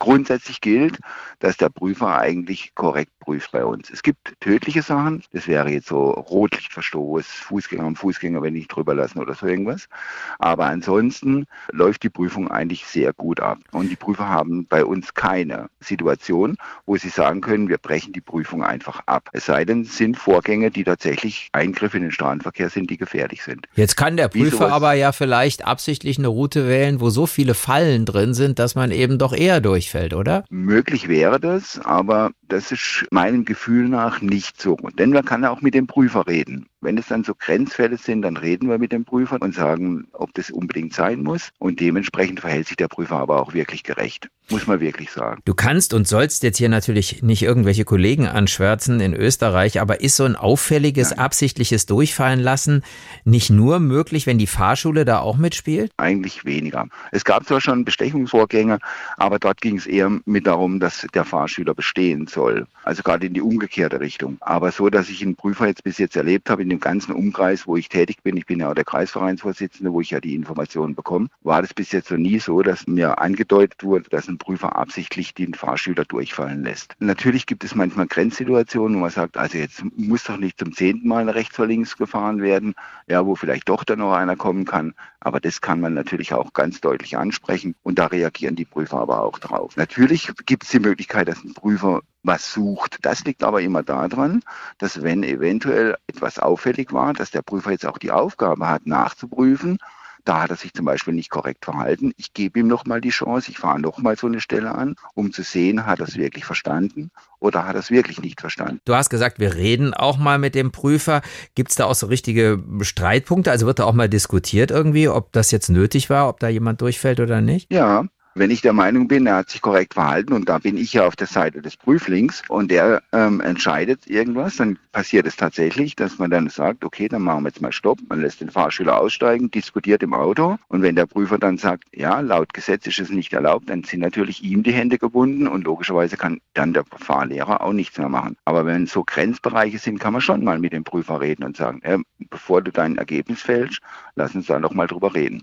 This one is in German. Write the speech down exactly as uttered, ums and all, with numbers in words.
Grundsätzlich gilt, dass der Prüfer eigentlich korrekt prüft bei uns. Es gibt tödliche Sachen, das wäre jetzt so Rotlichtverstoß, Fußgänger am Fußgänger, wenn nicht drüber lassen oder so irgendwas. Aber ansonsten läuft die Prüfung eigentlich sehr gut ab. Und die Prüfer haben bei uns keine Situation, wo sie sagen können, wir brechen die Prüfung einfach ab. Es sei denn, es sind Vorgänge, die tatsächlich Eingriffe in den Straßenverkehr sind, die gefährlich sind. Jetzt kann der Prüfer aber ja vielleicht absichtlich eine Route wählen, wo so viele Fallen drin sind, dass man eben doch eher durchfällt, oder? Möglich wäre das, aber das ist meinem Gefühl nach nicht so. Denn man kann ja auch mit dem Prüfer reden. Wenn es dann so Grenzfälle sind, dann reden wir mit dem Prüfer und sagen, ob das unbedingt sein muss. Und dementsprechend verhält sich der Prüfer aber auch wirklich gerecht. Muss man wirklich sagen. Du kannst und sollst jetzt hier natürlich nicht irgendwelche Kollegen anschwärzen in Österreich, aber ist so ein auffälliges, Nein. absichtliches Durchfallen lassen nicht nur möglich, wenn die Fahrschule da auch mitspielt? Eigentlich weniger. Es gab zwar schon Bestechungsvorgänge, aber dort ging es eher mit darum, dass der Fahrschüler bestehen soll. Also gerade in die umgekehrte Richtung. Aber so, dass ich einen Prüfer jetzt bis jetzt erlebt habe, in dem ganzen Umkreis, wo ich tätig bin, ich bin ja auch der Kreisvereinsvorsitzende, wo ich ja die Informationen bekomme, war das bis jetzt noch nie so, dass mir angedeutet wurde, dass ein Prüfer absichtlich den Fahrschüler durchfallen lässt. Natürlich gibt es manchmal Grenzsituationen, wo man sagt, also jetzt muss doch nicht zum zehnten Mal rechts oder links gefahren werden, ja, wo vielleicht doch dann noch einer kommen kann. Aber das kann man natürlich auch ganz deutlich ansprechen und da reagieren die Prüfer aber auch drauf. Natürlich gibt es die Möglichkeit, dass ein Prüfer was sucht. Das liegt aber immer daran, dass wenn eventuell etwas auffällig war, dass der Prüfer jetzt auch die Aufgabe hat, nachzuprüfen. Da hat er sich zum Beispiel nicht korrekt verhalten. Ich gebe ihm nochmal die Chance, ich fahre nochmal so eine Stelle an, um zu sehen, hat er es wirklich verstanden oder hat er es wirklich nicht verstanden. Du hast gesagt, wir reden auch mal mit dem Prüfer. Gibt es da auch so richtige Streitpunkte? Also wird da auch mal diskutiert irgendwie, ob das jetzt nötig war, ob da jemand durchfällt oder nicht? Ja. Wenn ich der Meinung bin, er hat sich korrekt verhalten und da bin ich ja auf der Seite des Prüflings und der ähm, entscheidet irgendwas, dann passiert es tatsächlich, dass man dann sagt, okay, dann machen wir jetzt mal Stopp, man lässt den Fahrschüler aussteigen, diskutiert im Auto und wenn der Prüfer dann sagt, ja, laut Gesetz ist es nicht erlaubt, dann sind natürlich ihm die Hände gebunden und logischerweise kann dann der Fahrlehrer auch nichts mehr machen. Aber wenn so Grenzbereiche sind, kann man schon mal mit dem Prüfer reden und sagen, äh, bevor du dein Ergebnis fällst, lass uns da noch mal drüber reden.